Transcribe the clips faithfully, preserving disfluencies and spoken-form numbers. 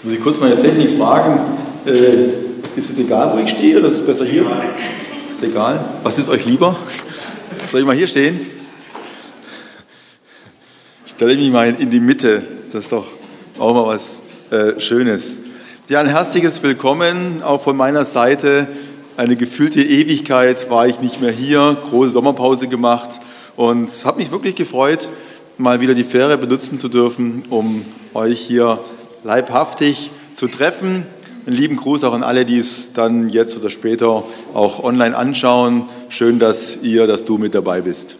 Muss ich kurz meine Technik fragen, äh, ist es egal, wo ich stehe, oder ist es besser hier? Ist egal. Was ist euch lieber? Soll ich mal hier stehen? Ich stelle mich mal in die Mitte. Das ist doch auch mal was äh, Schönes. Ja, ein herzliches Willkommen auch von meiner Seite. Eine gefühlte Ewigkeit war ich nicht mehr hier, große Sommerpause gemacht und es hat mich wirklich gefreut, mal wieder die Fähre benutzen zu dürfen, um euch hier leibhaftig zu treffen. Einen lieben Gruß auch an alle, die es dann jetzt oder später auch online anschauen. Schön, dass ihr, dass du mit dabei bist.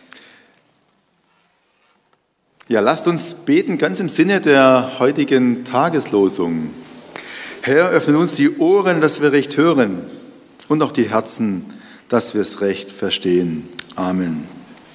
Ja, lasst uns beten, ganz im Sinne der heutigen Tageslosung. Herr, öffne uns die Ohren, dass wir recht hören und auch die Herzen, dass wir es recht verstehen. Amen.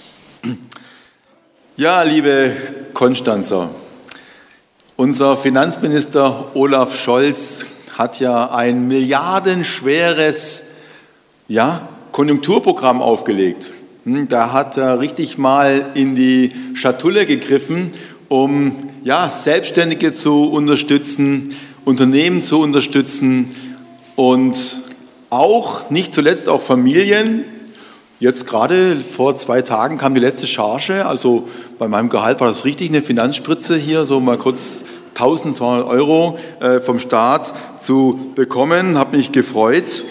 Ja, liebe Konstanzer, unser Finanzminister Olaf Scholz hat ja ein milliardenschweres ja, Konjunkturprogramm aufgelegt. Da hat er richtig mal in die Schatulle gegriffen, um ja, Selbstständige zu unterstützen, Unternehmen zu unterstützen und auch, nicht zuletzt auch Familien. Jetzt gerade vor zwei Tagen kam die letzte Charge, also bei meinem Gehalt war das richtig eine Finanzspritze hier, so mal kurz eintausendzweihundert Euro vom Staat zu bekommen, habe mich gefreut.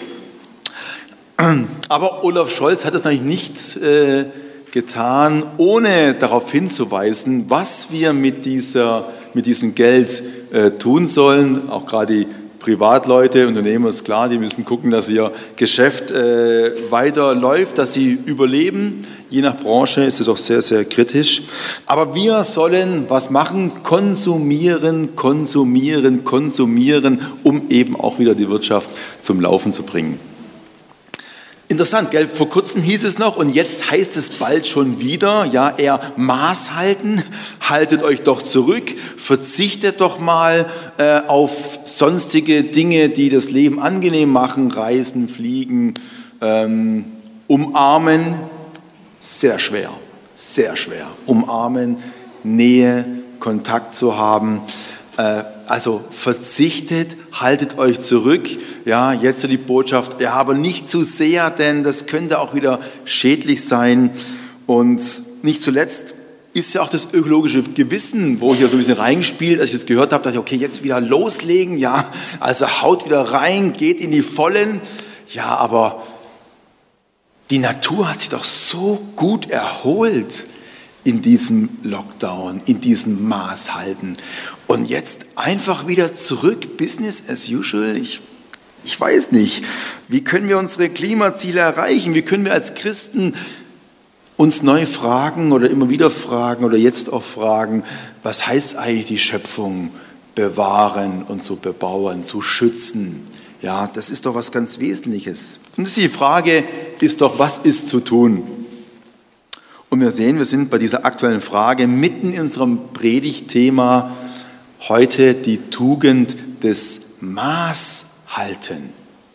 Aber Olaf Scholz hat es natürlich nicht äh, getan, ohne darauf hinzuweisen, was wir mit, dieser, mit diesem Geld äh, tun sollen. Auch gerade die Privatleute, Unternehmer ist klar, die müssen gucken, dass ihr Geschäft äh, weiterläuft, dass sie überleben. Je nach Branche ist es auch sehr, sehr kritisch. Aber wir sollen was machen? Konsumieren, konsumieren, konsumieren, um eben auch wieder die Wirtschaft zum Laufen zu bringen. Interessant, gell? Vor kurzem hieß es noch und jetzt heißt es bald schon wieder, ja, eher Maß halten, haltet euch doch zurück, verzichtet doch mal äh, auf sonstige Dinge, die das Leben angenehm machen, reisen, fliegen, ähm, umarmen, sehr schwer, sehr schwer, umarmen, Nähe, Kontakt zu haben, äh, also verzichtet, haltet euch zurück. Ja, jetzt die Botschaft, ja, aber nicht zu sehr, denn das könnte auch wieder schädlich sein. Und nicht zuletzt ist ja auch das ökologische Gewissen, wo hier so ein bisschen reingespielt, als ich das gehört habe, dachte ich, okay, jetzt wieder loslegen, ja, also haut wieder rein, geht in die Vollen. Ja, aber die Natur hat sich doch so gut erholt in diesem Lockdown, in diesem Maßhalten. Und jetzt einfach wieder zurück, Business as usual. Ich, ich weiß nicht, wie können wir unsere Klimaziele erreichen? Wie können wir als Christen uns neu fragen oder immer wieder fragen oder jetzt auch fragen, was heißt eigentlich die Schöpfung bewahren und zu bebauen, zu schützen? Ja, das ist doch was ganz Wesentliches. Und die Frage ist doch, was ist zu tun? Und wir sehen, wir sind bei dieser aktuellen Frage mitten in unserem Predigtthema heute die Tugend des Maßhalten.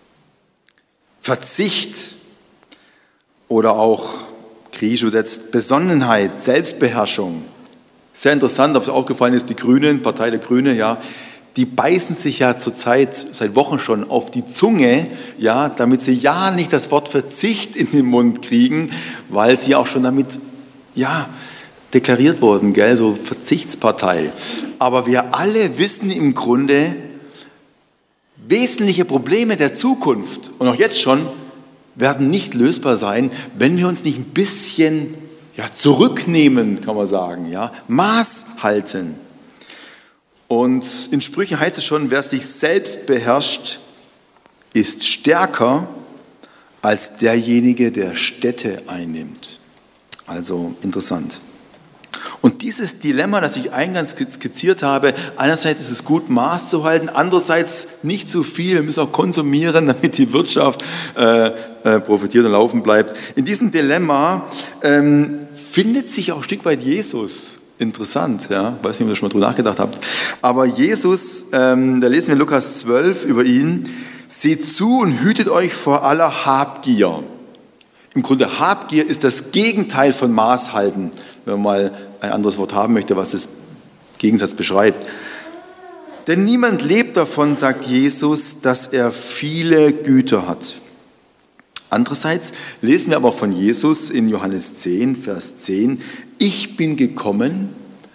Verzicht oder auch griechisch übersetzt Besonnenheit, Selbstbeherrschung. Sehr interessant, ob es aufgefallen ist, die Grünen, Partei der Grünen, ja, die beißen sich ja zurzeit, seit Wochen schon, auf die Zunge, ja, damit sie ja nicht das Wort Verzicht in den Mund kriegen, weil sie auch schon damit, ja, deklariert wurden, gell, so Verzichtspartei. Aber wir alle wissen im Grunde, wesentliche Probleme der Zukunft und auch jetzt schon werden nicht lösbar sein, wenn wir uns nicht ein bisschen ja, zurücknehmen, kann man sagen, ja, Maß halten. Und in Sprüchen heißt es schon, wer sich selbst beherrscht, ist stärker als derjenige, der Städte einnimmt. Also interessant. Und dieses Dilemma, das ich eingangs skizziert habe, einerseits ist es gut, Maß zu halten, andererseits nicht zu viel, wir müssen auch konsumieren, damit die Wirtschaft äh, äh, profitiert und laufen bleibt. In diesem Dilemma ähm, findet sich auch ein Stück weit Jesus. Interessant, ja, ich weiß nicht, ob ihr schon mal drüber nachgedacht habt. Aber Jesus, ähm, da lesen wir Lukas zwölf über ihn, seht zu und hütet euch vor aller Habgier. Im Grunde Habgier ist das Gegenteil von Maßhalten, wenn man mal ein anderes Wort haben möchte, was das Gegensatz beschreibt. Denn niemand lebt davon, sagt Jesus, dass er viele Güter hat. Andererseits lesen wir aber von Jesus in Johannes zehn, Vers zehn, ich bin gekommen,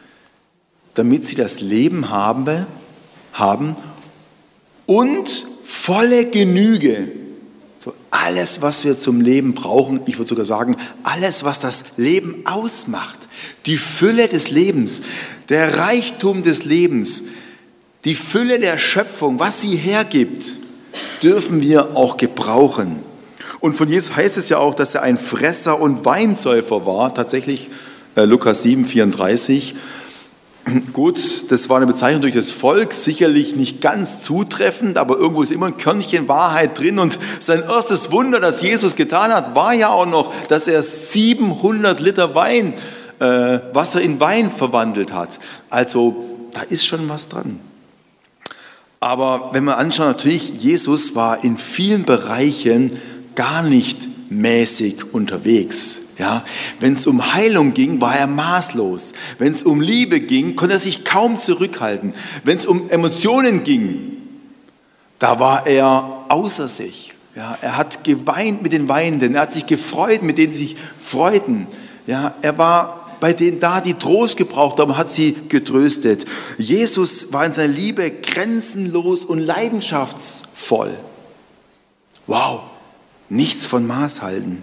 damit sie das Leben habe, haben und volle Genüge. So alles, was wir zum Leben brauchen, ich würde sogar sagen, alles, was das Leben ausmacht, die Fülle des Lebens, der Reichtum des Lebens, die Fülle der Schöpfung, was sie hergibt, dürfen wir auch gebrauchen. Und von Jesus heißt es ja auch, dass er ein Fresser und Weinsäufer war, tatsächlich äh, Lukas sieben, vierunddreißig. Gut, das war eine Bezeichnung durch das Volk, sicherlich nicht ganz zutreffend, aber irgendwo ist immer ein Körnchen Wahrheit drin. Und sein erstes Wunder, das Jesus getan hat, war ja auch noch, dass er siebenhundert Liter Wein, äh, Wasser in Wein verwandelt hat. Also da ist schon was dran. Aber wenn wir anschauen, natürlich, Jesus war in vielen Bereichen gar nicht mäßig unterwegs. Ja, wenn es um Heilung ging, war er maßlos. Wenn es um Liebe ging, konnte er sich kaum zurückhalten. Wenn es um Emotionen ging, da war er außer sich. Ja, er hat geweint mit den Weinenden, er hat sich gefreut mit denen, die sich freuten. Ja, er war bei denen da, die Trost gebraucht haben, hat sie getröstet. Jesus war in seiner Liebe grenzenlos und leidenschaftsvoll. Wow, nichts von Maß halten.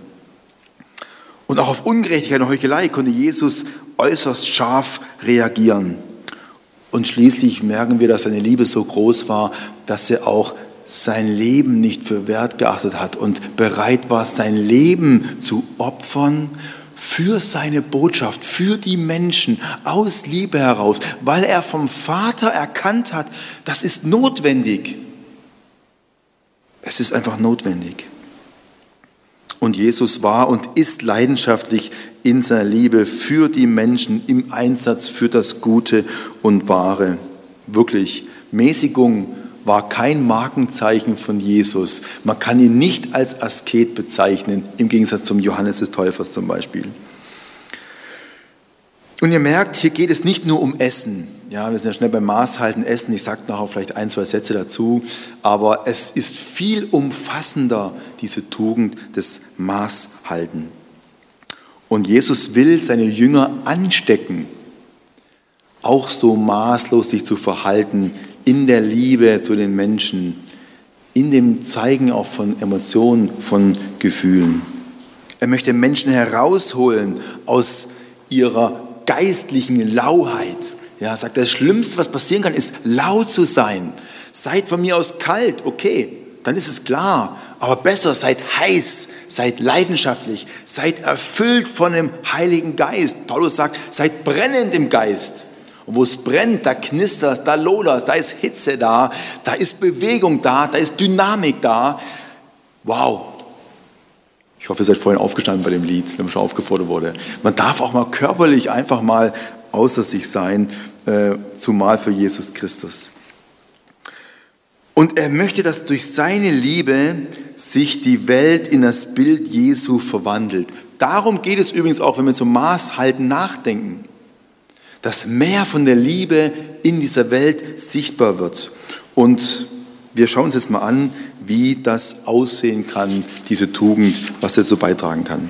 Und auch auf Ungerechtigkeit und Heuchelei konnte Jesus äußerst scharf reagieren. Und schließlich merken wir, dass seine Liebe so groß war, dass er auch sein Leben nicht für wert geachtet hat und bereit war, sein Leben zu opfern für seine Botschaft, für die Menschen, aus Liebe heraus, weil er vom Vater erkannt hat, das ist notwendig. Es ist einfach notwendig. Und Jesus war und ist leidenschaftlich in seiner Liebe für die Menschen, im Einsatz für das Gute und Wahre. Wirklich, Mäßigung war kein Markenzeichen von Jesus. Man kann ihn nicht als Asket bezeichnen, im Gegensatz zum Johannes des Täufers zum Beispiel. Und ihr merkt, hier geht es nicht nur um Essen. Ja, wir sind ja schnell beim Maßhalten, Essen. Ich sage nachher vielleicht ein, zwei Sätze dazu. Aber es ist viel umfassender, diese Tugend des Maßhalten. Und Jesus will seine Jünger anstecken, auch so maßlos sich zu verhalten, in der Liebe zu den Menschen, in dem Zeigen auch von Emotionen, von Gefühlen. Er möchte Menschen herausholen aus ihrer geistlichen Lauheit. Ja, sagt, das Schlimmste, was passieren kann, ist laut zu sein. Seid von mir aus kalt, okay, dann ist es klar. Aber besser, seid heiß, seid leidenschaftlich, seid erfüllt von dem Heiligen Geist. Paulus sagt, seid brennend im Geist. Und wo es brennt, da knistert es, da lodert es, da ist Hitze da, da ist Bewegung da, da ist Dynamik da. Wow. Ich hoffe, ihr seid vorhin aufgestanden bei dem Lied, wenn man schon aufgefordert wurde. Man darf auch mal körperlich einfach mal außer sich sein, äh, zumal für Jesus Christus. Und er möchte, dass durch seine Liebe sich die Welt in das Bild Jesu verwandelt. Darum geht es übrigens auch, wenn wir zum Maßhalten nachdenken, dass mehr von der Liebe in dieser Welt sichtbar wird. Und wir schauen uns jetzt mal an, wie das aussehen kann, diese Tugend, was dazu beitragen kann.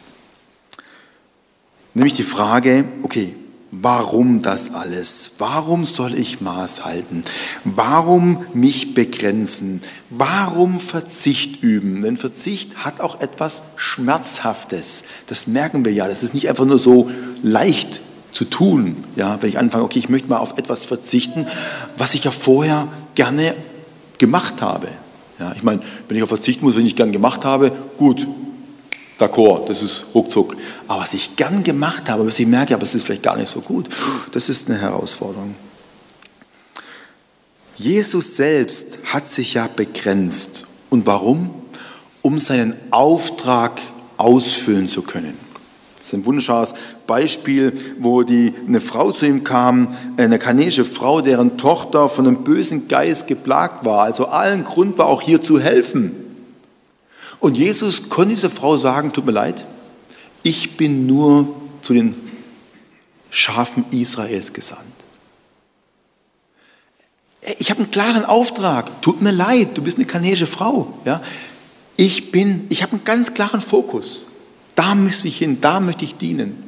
Nämlich die Frage, okay, warum das alles? Warum soll ich Maß halten? Warum mich begrenzen? Warum Verzicht üben? Denn Verzicht hat auch etwas Schmerzhaftes. Das merken wir ja. Das ist nicht einfach nur so leicht zu tun. Ja, wenn ich anfange, okay, ich möchte mal auf etwas verzichten, was ich ja vorher gerne gemacht habe. Ja, ich meine, wenn ich auf verzichten muss, wenn ich gern gemacht habe, gut, d'accord, das ist ruckzuck. Aber was ich gern gemacht habe, was ich merke, aber es ist vielleicht gar nicht so gut, das ist eine Herausforderung. Jesus selbst hat sich ja begrenzt. Und warum? Um seinen Auftrag ausfüllen zu können. Das ist ein wunderschönes Beispiel, wo die, eine Frau zu ihm kam, eine kanäische Frau, deren Tochter von einem bösen Geist geplagt war. Also allen Grund war auch hier zu helfen. Und Jesus konnte dieser Frau sagen, tut mir leid, ich bin nur zu den Schafen Israels gesandt. ich habe einen klaren Auftrag. Tut mir leid, du bist eine kanadische Frau. Ja? Ich bin, ich habe einen ganz klaren Fokus. Da müsste ich hin, da möchte ich dienen.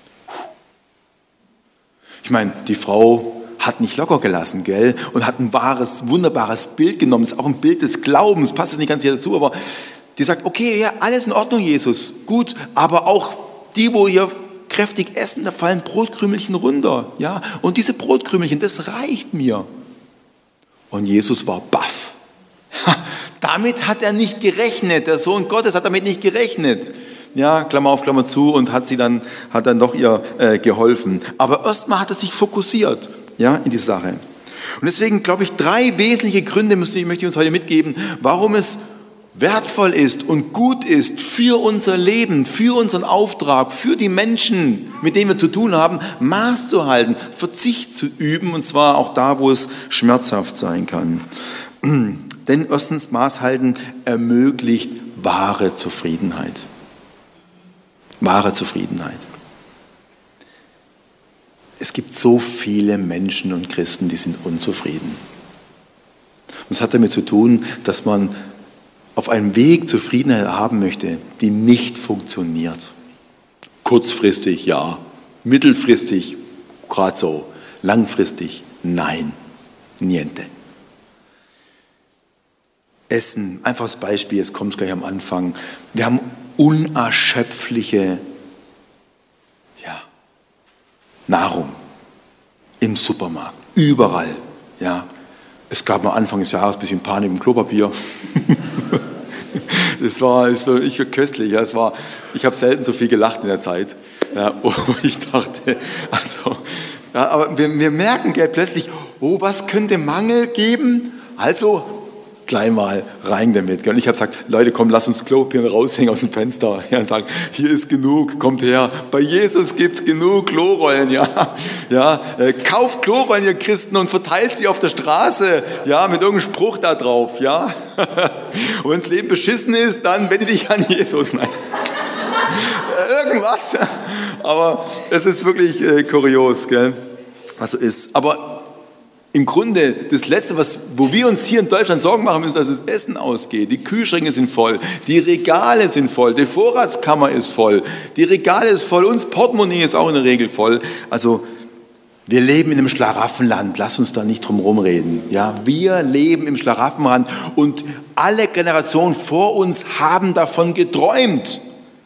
Ich meine, die Frau hat nicht locker gelassen, gell? Und hat ein wahres, wunderbares Bild genommen. Ist auch ein Bild des Glaubens, passt jetzt nicht ganz hier dazu, aber die sagt, okay, ja, alles in Ordnung, Jesus, gut, aber auch die, wo hier kräftig essen, da fallen Brotkrümelchen runter, ja? Und diese Brotkrümelchen, das reicht mir. Und Jesus war baff. Damit hat er nicht gerechnet, der Sohn Gottes hat damit nicht gerechnet. Ja, Klammer auf, Klammer zu, und hat sie dann, hat dann doch ihr äh, geholfen. Aber erstmal hat er sich fokussiert, ja, in die Sache. Und deswegen glaube ich, drei wesentliche Gründe möchte ich uns heute mitgeben, warum es wertvoll ist und gut ist für unser Leben, für unseren Auftrag, für die Menschen, mit denen wir zu tun haben, Maß zu halten, Verzicht zu üben, und zwar auch da, wo es schmerzhaft sein kann. Denn erstens, Maß halten ermöglicht wahre Zufriedenheit. Wahre Zufriedenheit. Es gibt so viele Menschen und Christen, die sind unzufrieden. Und es hat damit zu tun, dass man auf einem Weg Zufriedenheit haben möchte, die nicht funktioniert. Kurzfristig ja, mittelfristig gerade so, langfristig nein, niente. Essen, einfaches Beispiel, jetzt kommt es gleich am Anfang. Wir haben unerschöpfliche ja, Nahrung im Supermarkt, überall. Ja. Es gab am Anfang des Jahres ein bisschen Panik im Klopapier. Das war, das war ich war köstlich. Ja. Es war, ich habe selten so viel gelacht in der Zeit. Ja, wo ich dachte, also, ja, aber wir, wir merken gell, plötzlich, oh, was könnte Mangel geben? Also gleich mal rein damit. Und ich habe gesagt, Leute, komm, lass uns Klopapier raushängen aus dem Fenster. Ja, und sagen, hier ist genug, kommt her. Bei Jesus gibt es genug Klorollen. Ja, ja, äh, kauft Klorollen, ihr Christen, und verteilt sie auf der Straße. Ja, mit irgendeinem Spruch da drauf. Ja. Und wenn das Leben beschissen ist, dann wende dich an Jesus. Nein. Irgendwas. Aber es ist wirklich äh, kurios, gell, was so ist. Aber im Grunde, das Letzte, was, wo wir uns hier in Deutschland Sorgen machen müssen, dass das Essen ausgeht. Die Kühlschränke sind voll, die Regale sind voll, die Vorratskammer ist voll, die Regale ist voll, uns Portemonnaie ist auch in der Regel voll. Also wir leben in einem Schlaraffenland, lass uns da nicht drum rumreden. Ja, wir leben im Schlaraffenland und alle Generationen vor uns haben davon geträumt.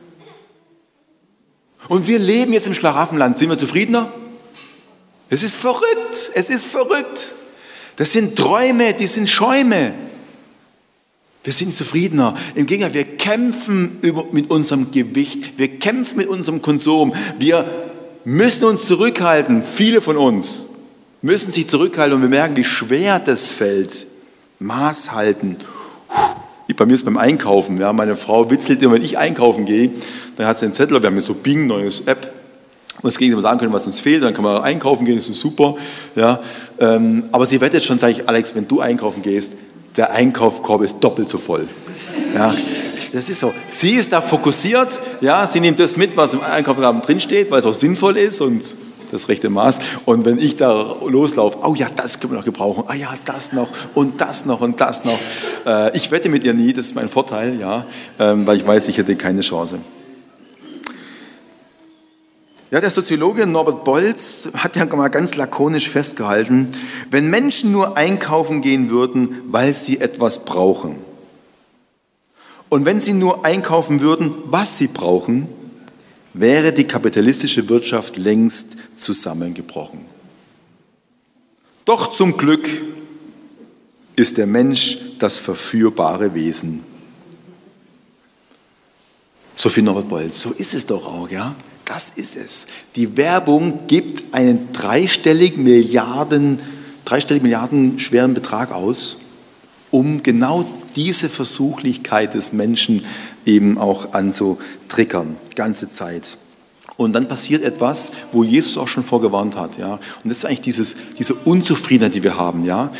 Und wir leben jetzt im Schlaraffenland. Sind wir zufriedener? Es ist verrückt, es ist verrückt. Das sind Träume, die sind Schäume. Wir sind zufriedener. Im Gegenteil, wir kämpfen über, mit unserem Gewicht, wir kämpfen mit unserem Konsum. Wir müssen uns zurückhalten, viele von uns müssen sich zurückhalten, und wir merken, wie schwer das fällt. Maß halten. Bei mir ist es beim Einkaufen. Ja, meine Frau witzelt immer, wenn ich einkaufen gehe, dann hat sie einen Zettel, wir haben jetzt so Bing, neues App, uns gegen sagen können, was uns fehlt, dann kann man einkaufen gehen, das ist super. Ja, ähm, aber sie wettet schon, sage ich, Alex, wenn du einkaufen gehst, der Einkaufskorb ist doppelt so voll. Ja, das ist so. Sie ist da fokussiert, ja, sie nimmt das mit, was im Einkaufskorb drinsteht, weil es auch sinnvoll ist und das rechte Maß. Und wenn ich da loslaufe, oh ja, das können wir noch gebrauchen, ah ja, das noch und das noch und das noch. Äh, ich wette mit ihr nie, das ist mein Vorteil, ja, ähm, weil ich weiß, ich hätte keine Chance. Ja, der Soziologe Norbert Bolz hat ja mal ganz lakonisch festgehalten, wenn Menschen nur einkaufen gehen würden, weil sie etwas brauchen, und wenn sie nur einkaufen würden, was sie brauchen, wäre die kapitalistische Wirtschaft längst zusammengebrochen. Doch zum Glück ist der Mensch das verführbare Wesen. So viel Norbert Bolz, so ist es doch auch, ja. Das ist es. Die Werbung gibt einen dreistelligen Milliarden, dreistelligen Milliarden schweren Betrag aus, um genau diese Versuchlichkeit des Menschen eben auch anzutriggern, ganze Zeit. Und dann passiert etwas, wo Jesus auch schon vorgewarnt hat. Ja? Und das ist eigentlich dieses, diese Unzufriedenheit, die wir haben. Ja?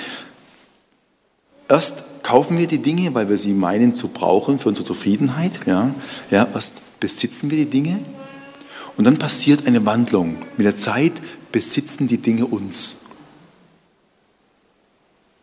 Erst kaufen wir die Dinge, weil wir sie meinen zu brauchen für unsere Zufriedenheit. Ja? Ja, erst besitzen wir die Dinge. Und dann passiert eine Wandlung. Mit der Zeit besitzen die Dinge uns.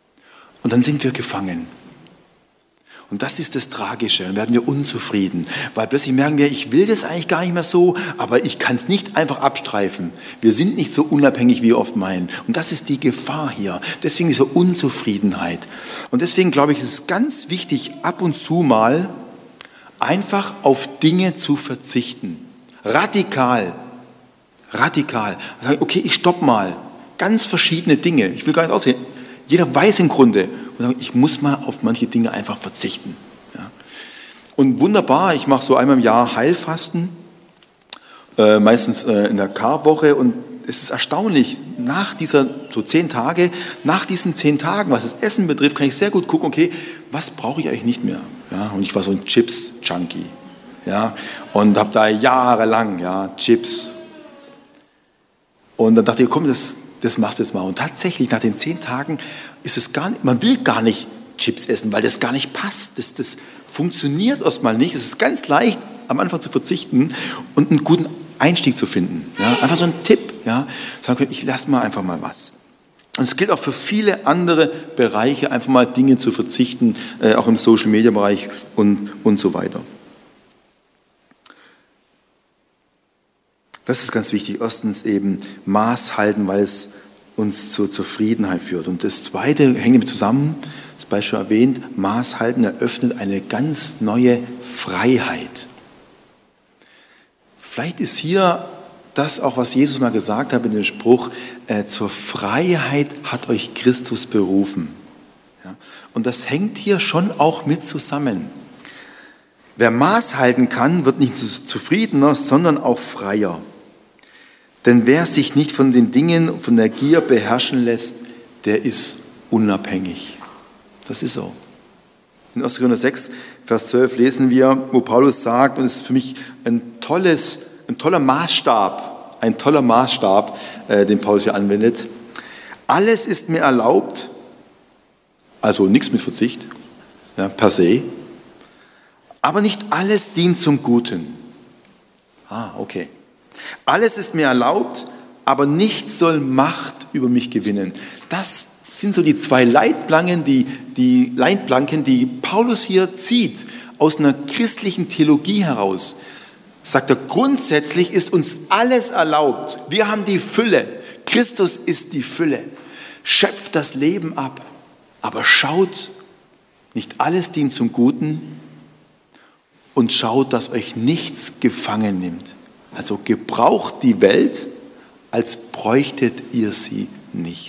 Und dann sind wir gefangen. Und das ist das Tragische. Dann werden wir unzufrieden, weil plötzlich merken wir, ich will das eigentlich gar nicht mehr so, aber ich kann es nicht einfach abstreifen. Wir sind nicht so unabhängig, wie wir oft meinen. Und das ist die Gefahr hier. Deswegen diese Unzufriedenheit. Und deswegen glaube ich, ist es ganz wichtig, ab und zu mal einfach auf Dinge zu verzichten. Radikal. Radikal. Sagen, okay, ich stopp mal. Ganz verschiedene Dinge. Ich will gar nicht aufsehen. Jeder weiß im Grunde, und sagen, ich muss mal auf manche Dinge einfach verzichten. Ja. Und wunderbar, ich mache so einmal im Jahr Heilfasten, äh, meistens äh, in der Karwoche, und es ist erstaunlich, nach dieser, so zehn Tage, nach diesen zehn Tagen, was das Essen betrifft, kann ich sehr gut gucken, okay, was brauche ich eigentlich nicht mehr? Ja, und ich war so ein Chips-Junkie, ja, und habe da jahrelang, ja, Chips. Und dann dachte ich, komm, das, das machst du jetzt mal. Und tatsächlich, nach den zehn Tagen ist es gar nicht, man will gar nicht Chips essen, weil das gar nicht passt. Das, das funktioniert erstmal nicht. Es ist ganz leicht, am Anfang zu verzichten und einen guten Einstieg zu finden. Ja, einfach so ein Tipp, ja, sagen können, ich lasse mal einfach mal was. Und es gilt auch für viele andere Bereiche, einfach mal Dinge zu verzichten, äh, auch im Social-Media-Bereich und, und so weiter. Das ist ganz wichtig. Erstens eben Maß halten, weil es uns zur Zufriedenheit führt. Und das Zweite hängt damit zusammen, das Beispiel erwähnt, Maß halten eröffnet eine ganz neue Freiheit. Vielleicht ist hier das auch, was Jesus mal gesagt hat in dem Spruch, äh, zur Freiheit hat euch Christus berufen. Ja? Und das hängt hier schon auch mit zusammen. Wer Maß halten kann, wird nicht zufriedener, sondern auch freier. Denn wer sich nicht von den Dingen, von der Gier beherrschen lässt, der ist unabhängig. Das ist so. In erster Korinther sechs, Vers zwölf lesen wir, wo Paulus sagt, und es ist für mich ein, tolles, ein toller Maßstab, ein toller Maßstab, äh, den Paulus hier anwendet. Alles ist mir erlaubt, also nichts mit Verzicht, ja, per se, aber nicht alles dient zum Guten. Ah, okay. Alles ist mir erlaubt, aber nichts soll Macht über mich gewinnen. Das sind so die zwei Leitplanken, die, die Leitplanken, die Paulus hier zieht, aus einer christlichen Theologie heraus. Sagt er, grundsätzlich ist uns alles erlaubt. Wir haben die Fülle. Christus ist die Fülle. Schöpft das Leben ab. Aber schaut, nicht alles dient zum Guten, und schaut, dass euch nichts gefangen nimmt. Also gebraucht die Welt, als bräuchtet ihr sie nicht.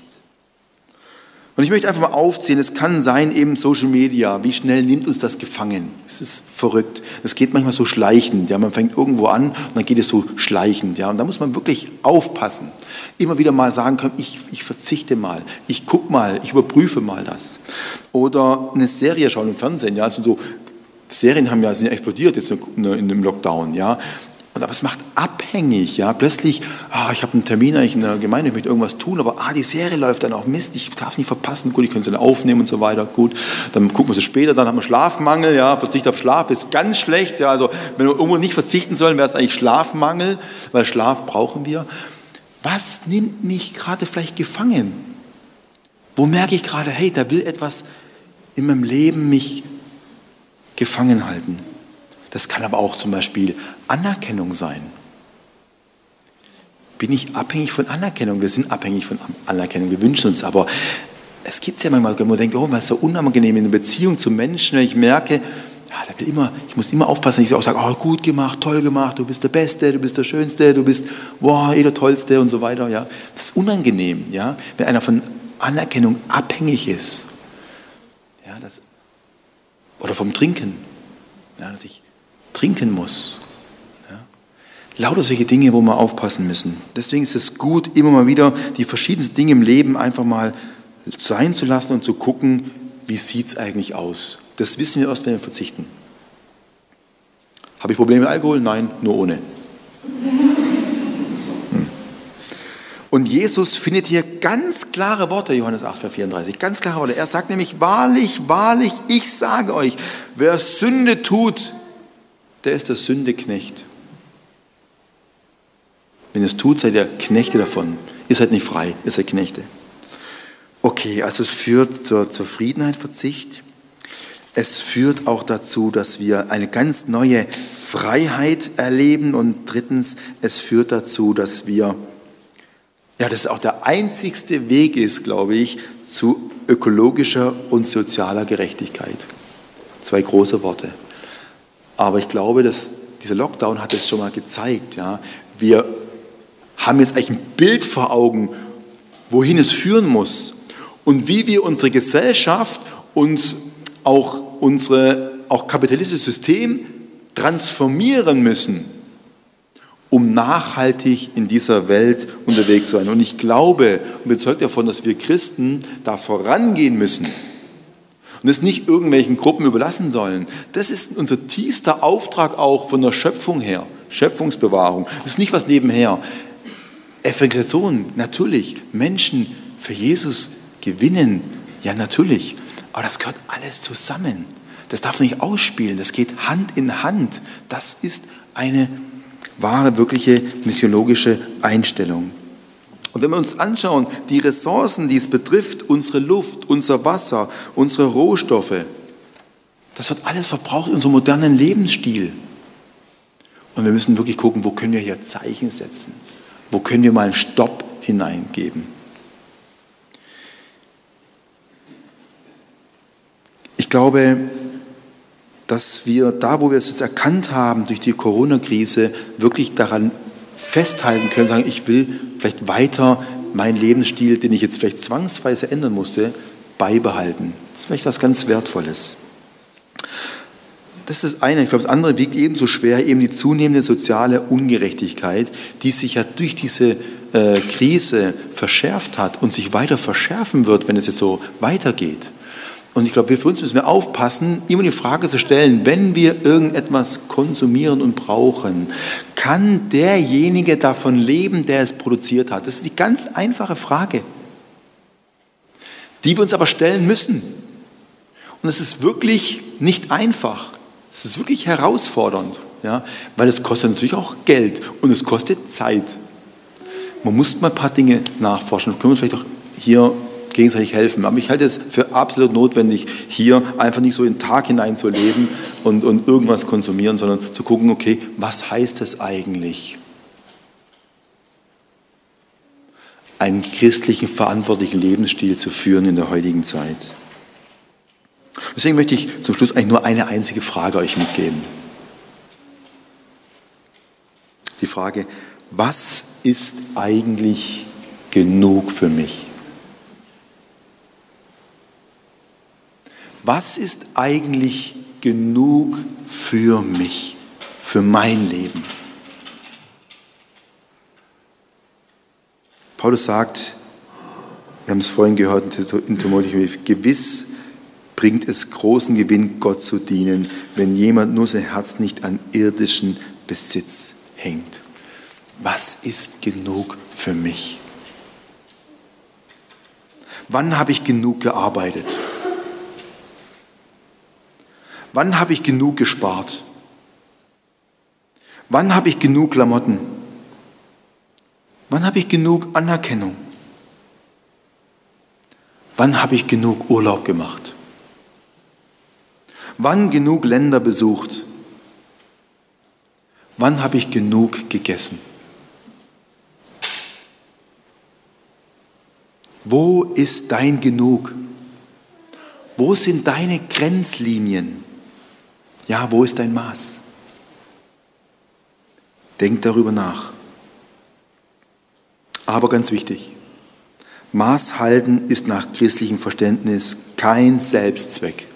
Und ich möchte einfach mal aufzählen, es kann sein, eben Social Media, wie schnell nimmt uns das gefangen? Es ist verrückt. Es geht manchmal so schleichend. Ja, man fängt irgendwo an und dann geht es so schleichend. Ja, und da muss man wirklich aufpassen. Immer wieder mal sagen können, ich, ich verzichte mal, ich gucke mal, ich überprüfe mal das. Oder eine Serie schauen im Fernsehen. Ja, also so Serien haben ja, sind ja explodiert jetzt in dem Lockdown. Ja. Aber es macht abhängig, ja, plötzlich, ah, ich habe einen Termin eigentlich in der Gemeinde, ich möchte irgendwas tun, aber ah, die Serie läuft dann auch, Mist, ich darf es nicht verpassen, gut, ich könnte es dann aufnehmen und so weiter, gut, dann gucken wir es später, dann haben wir Schlafmangel, ja, Verzicht auf Schlaf ist ganz schlecht, ja, also wenn wir irgendwo nicht verzichten sollen, wäre es eigentlich Schlafmangel, weil Schlaf brauchen wir. Was nimmt mich gerade vielleicht gefangen? Wo merke ich gerade, hey, da will etwas in meinem Leben mich gefangen halten? Das kann aber auch zum Beispiel Anerkennung sein. Bin ich abhängig von Anerkennung? Wir sind abhängig von Anerkennung, wir wünschen uns, aber es gibt ja manchmal, wenn man denkt, oh, man ist so unangenehm in einer Beziehung zu Menschen, wenn ich merke, ja, der will immer, ich muss immer aufpassen, dass ich auch sage, oh, gut gemacht, toll gemacht, du bist der Beste, du bist der Schönste, du bist, wow, eh der Tollste und so weiter. Ja. Das ist unangenehm, ja, wenn einer von Anerkennung abhängig ist. Ja, das, oder vom Trinken, ja, dass ich trinken muss. Ja. Lauter solche Dinge, wo wir aufpassen müssen. Deswegen ist es gut, immer mal wieder die verschiedensten Dinge im Leben einfach mal sein zu lassen und zu gucken, wie sieht es eigentlich aus. Das wissen wir erst, wenn wir verzichten. Habe ich Probleme mit Alkohol? Nein, nur ohne. Hm. Und Jesus findet hier ganz klare Worte, Johannes acht, Vers vierunddreißig, ganz klare Worte. Er sagt nämlich, wahrlich, wahrlich, ich sage euch, wer Sünde tut, der ist der Sündeknecht. Wenn ihr es tut, seid ihr Knechte davon. Ihr seid nicht frei, ihr seid Knechte. Okay, also es führt zur Zufriedenheit, Verzicht. Es führt auch dazu, dass wir eine ganz neue Freiheit erleben. Und drittens, es führt dazu, dass wir, ja, das auch der einzigste Weg ist, glaube ich, zu ökologischer und sozialer Gerechtigkeit. Zwei große Worte. Aber ich glaube, dass dieser Lockdown hat es schon mal gezeigt. Ja. Wir haben jetzt eigentlich ein Bild vor Augen, wohin es führen muss und wie wir unsere Gesellschaft und auch unser auch kapitalistisches System transformieren müssen, um nachhaltig in dieser Welt unterwegs zu sein. Und ich glaube und bin überzeugt davon, dass wir Christen da vorangehen müssen und es nicht irgendwelchen Gruppen überlassen sollen. Das ist unser tiefster Auftrag auch von der Schöpfung her, Schöpfungsbewahrung. Das ist nicht was nebenher. Evangelisation, natürlich. Menschen für Jesus gewinnen, ja natürlich. Aber das gehört alles zusammen. Das darf nicht ausspielen. Das geht Hand in Hand. Das ist eine wahre, wirkliche missiologische Einstellung. Und wenn wir uns anschauen, die Ressourcen, die es betrifft, unsere Luft, unser Wasser, unsere Rohstoffe, das wird alles verbraucht in unserem modernen Lebensstil. Und wir müssen wirklich gucken, wo können wir hier Zeichen setzen? Wo können wir mal einen Stopp hineingeben? Ich glaube, dass wir da, wo wir es jetzt erkannt haben durch die Corona-Krise, wirklich daran festhalten können, sagen, ich will vielleicht weiter meinen Lebensstil, den ich jetzt vielleicht zwangsweise ändern musste, beibehalten. Das ist vielleicht was ganz Wertvolles. Das ist das eine. Ich glaube, das andere wiegt ebenso schwer, eben die zunehmende soziale Ungerechtigkeit, die sich ja durch diese äh, Krise verschärft hat und sich weiter verschärfen wird, wenn es jetzt so weitergeht. Und ich glaube, wir für uns müssen wir aufpassen, immer die Frage zu stellen, wenn wir irgendetwas konsumieren und brauchen, kann derjenige davon leben, der es produziert hat? Das ist die ganz einfache Frage, die wir uns aber stellen müssen. Und es ist wirklich nicht einfach. Es ist wirklich herausfordernd, ja, weil es kostet natürlich auch Geld und es kostet Zeit. Man muss mal ein paar Dinge nachforschen. Können wir uns vielleicht auch hier gegenseitig helfen. Aber ich halte es für absolut notwendig, hier einfach nicht so in den Tag hineinzuleben und, und irgendwas konsumieren, sondern zu gucken, okay, was heißt es eigentlich, einen christlichen, verantwortlichen Lebensstil zu führen in der heutigen Zeit. Deswegen möchte ich zum Schluss eigentlich nur eine einzige Frage euch mitgeben. Die Frage, was ist eigentlich genug für mich? Was ist eigentlich genug für mich, für mein Leben? Paulus sagt, wir haben es vorhin gehört in Timotheus, gewiss bringt es großen Gewinn, Gott zu dienen, wenn jemand nur sein Herz nicht an irdischen Besitz hängt. Was ist genug für mich? Wann habe ich genug gearbeitet? Wann habe ich genug gespart? Wann habe ich genug Klamotten? Wann habe ich genug Anerkennung? Wann habe ich genug Urlaub gemacht? Wann genug Länder besucht? Wann habe ich genug gegessen? Wo ist dein Genug? Wo sind deine Grenzlinien? Ja, wo ist dein Maß? Denk darüber nach. Aber ganz wichtig, Maß halten ist nach christlichem Verständnis kein Selbstzweck,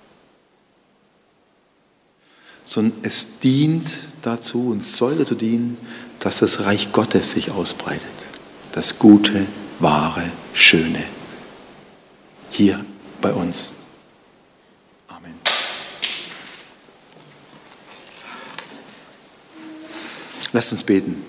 sondern es dient dazu und soll dazu dienen, dass das Reich Gottes sich ausbreitet. Das Gute, Wahre, Schöne. Hier bei uns. Amen. Lasst uns beten.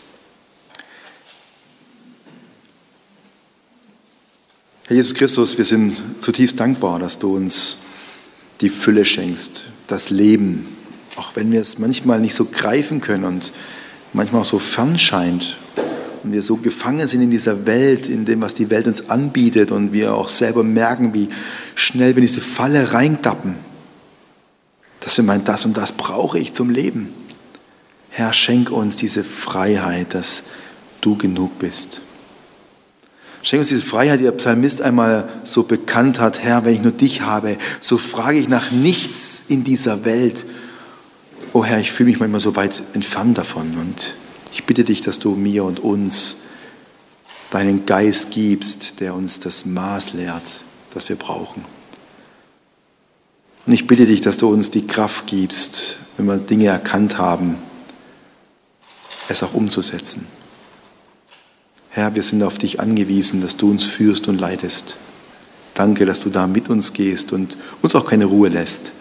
Herr Jesus Christus, wir sind zutiefst dankbar, dass du uns die Fülle schenkst, das Leben, auch wenn wir es manchmal nicht so greifen können und manchmal auch so fern scheint und wir so gefangen sind in dieser Welt, in dem, was die Welt uns anbietet und wir auch selber merken, wie schnell wir in diese Falle reintappen, dass wir meinen, das und das brauche ich zum Leben. Herr, schenk uns diese Freiheit, dass du genug bist. Schenk uns diese Freiheit, die der Psalmist einmal so bekannt hat. Herr, wenn ich nur dich habe, so frage ich nach nichts in dieser Welt. Oh Herr, ich fühle mich manchmal so weit entfernt davon und ich bitte dich, dass du mir und uns deinen Geist gibst, der uns das Maß lehrt, das wir brauchen. Und ich bitte dich, dass du uns die Kraft gibst, wenn wir Dinge erkannt haben, es auch umzusetzen. Herr, wir sind auf dich angewiesen, dass du uns führst und leitest. Danke, dass du da mit uns gehst und uns auch keine Ruhe lässt.